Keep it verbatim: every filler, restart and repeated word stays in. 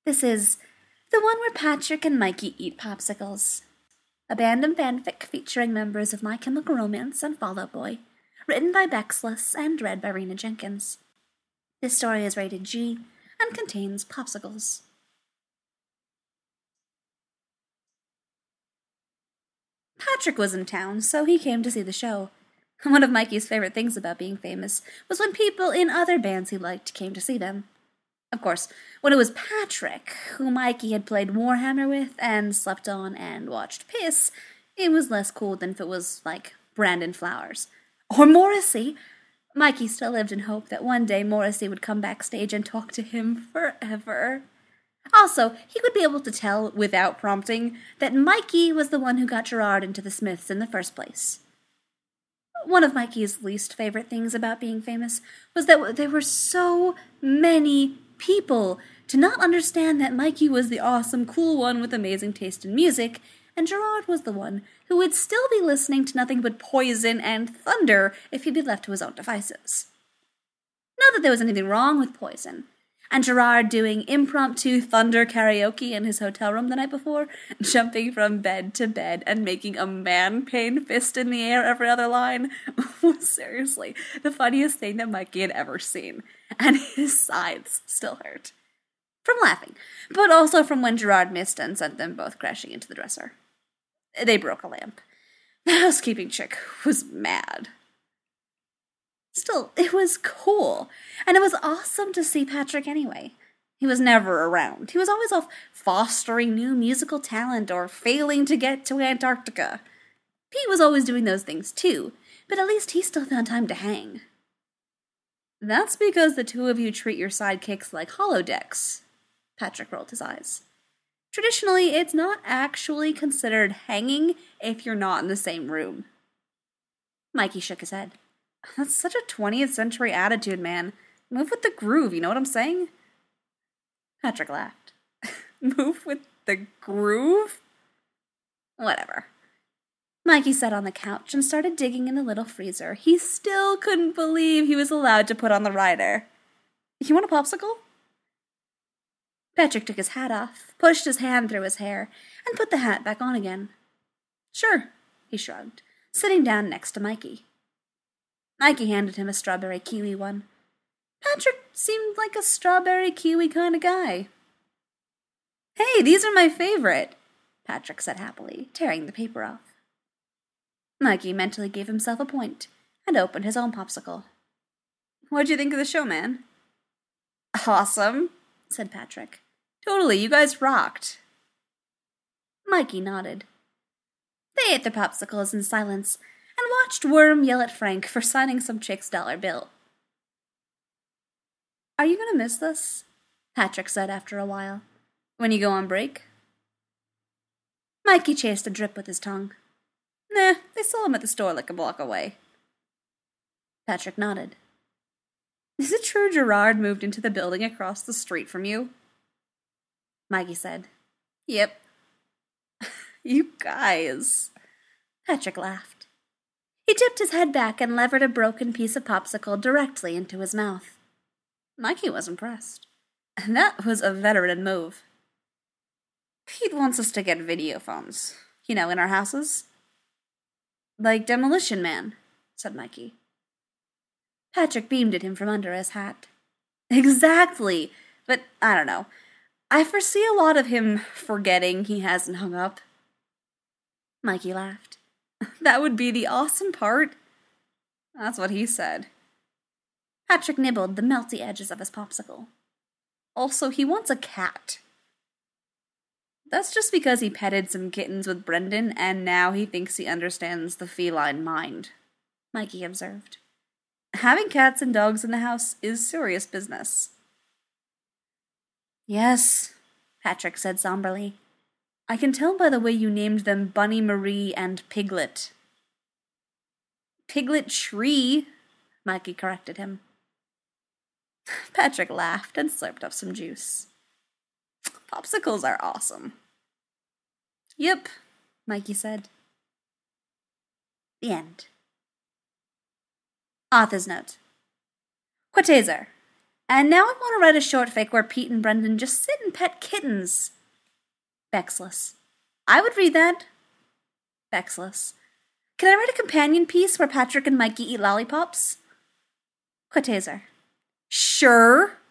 This is the one where Patrick and Mikey eat popsicles. A band fanfic featuring members of My Chemical Romance and Fall Out Boy, written by Bexless and read by Rena Jenkins. This story is rated G and contains popsicles. Patrick was in town, so he came to see the show. One of Mikey's favorite things about being famous was when people in other bands he liked came to see them. Of course, when it was Patrick, who Mikey had played Warhammer with and slept on and watched piss, it was less cool than if it was, like, Brandon Flowers. Or Morrissey! Mikey still lived in hope that one day Morrissey would come backstage and talk to him forever. Also, he would be able to tell, without prompting, that Mikey was the one who got Gerard into the Smiths in the first place. One of Mikey's least favorite things about being famous was that there were so many people to not understand that Mikey was the awesome, cool one with amazing taste in music, and Gerard was the one who would still be listening to nothing but Poison and Thunder if he'd be left to his own devices. Not that there was anything wrong with Poison, and Gerard doing impromptu Thunder karaoke in his hotel room the night before, jumping from bed to bed and making a man-pain fist in the air every other line, was seriously the funniest thing that Mikey had ever seen, and his sides still hurt. From laughing, but also from when Gerard missed and sent them both crashing into the dresser. They broke a lamp. The housekeeping chick was mad. Still, it was cool, and it was awesome to see Patrick anyway. He was never around. He was always off fostering new musical talent or failing to get to Antarctica. Pete was always doing those things too, but at least he still found time to hang. That's because the two of you treat your sidekicks like holodecks. Patrick rolled his eyes. Traditionally, it's not actually considered hanging if you're not in the same room. Mikey shook his head. That's such a twentieth century attitude, man. Move with the groove, you know what I'm saying? Patrick laughed. Move with the groove? Whatever. Mikey sat on the couch and started digging in the little freezer. He still couldn't believe he was allowed to put on the rider. You want a popsicle? Patrick took his hat off, pushed his hand through his hair, and put the hat back on again. Sure, he shrugged, sitting down next to Mikey. Mikey handed him a strawberry kiwi one. Patrick seemed like a strawberry kiwi kind of guy. Hey, these are my favorite, Patrick said happily, tearing the paper off. Mikey mentally gave himself a point and opened his own popsicle. What'd you think of the show, man? Awesome, said Patrick. Totally, you guys rocked. Mikey nodded. They ate their popsicles in silence and watched Worm yell at Frank for signing some chick's dollar bill. Are you going to miss this? Patrick said after a while. When you go on break? Mikey chased a drip with his tongue. Nah, they sell them at the store like a block away. Patrick nodded. Is it true Gerard moved into the building across the street from you? Mikey said. Yep. You guys. Patrick laughed. He tipped his head back and levered a broken piece of popsicle directly into his mouth. Mikey was impressed. That was a veteran move. Pete wants us to get video phones, you know, in our houses. Like Demolition Man, said Mikey. Patrick beamed at him from under his hat. Exactly, but I don't know. I foresee a lot of him forgetting he hasn't hung up. Mikey laughed. That would be the awesome part. That's what he said. Patrick nibbled the melty edges of his popsicle. Also, he wants a cat. That's just because he petted some kittens with Brendan, and now he thinks he understands the feline mind, Mikey observed. Having cats and dogs in the house is serious business. Yes, Patrick said somberly. I can tell by the way you named them Bunny Marie and Piglet. Piglet Tree, Mikey corrected him. Patrick laughed and slurped up some juice. Popsicles are awesome. Yep, Mikey said. The end. Author's note. Quatezer. And now I want to write a short fic where Pete and Brendan just sit and pet kittens. Bexless. I would read that. Bexless. Can I write a companion piece where Patrick and Mikey eat lollipops? Quatazer. Sure.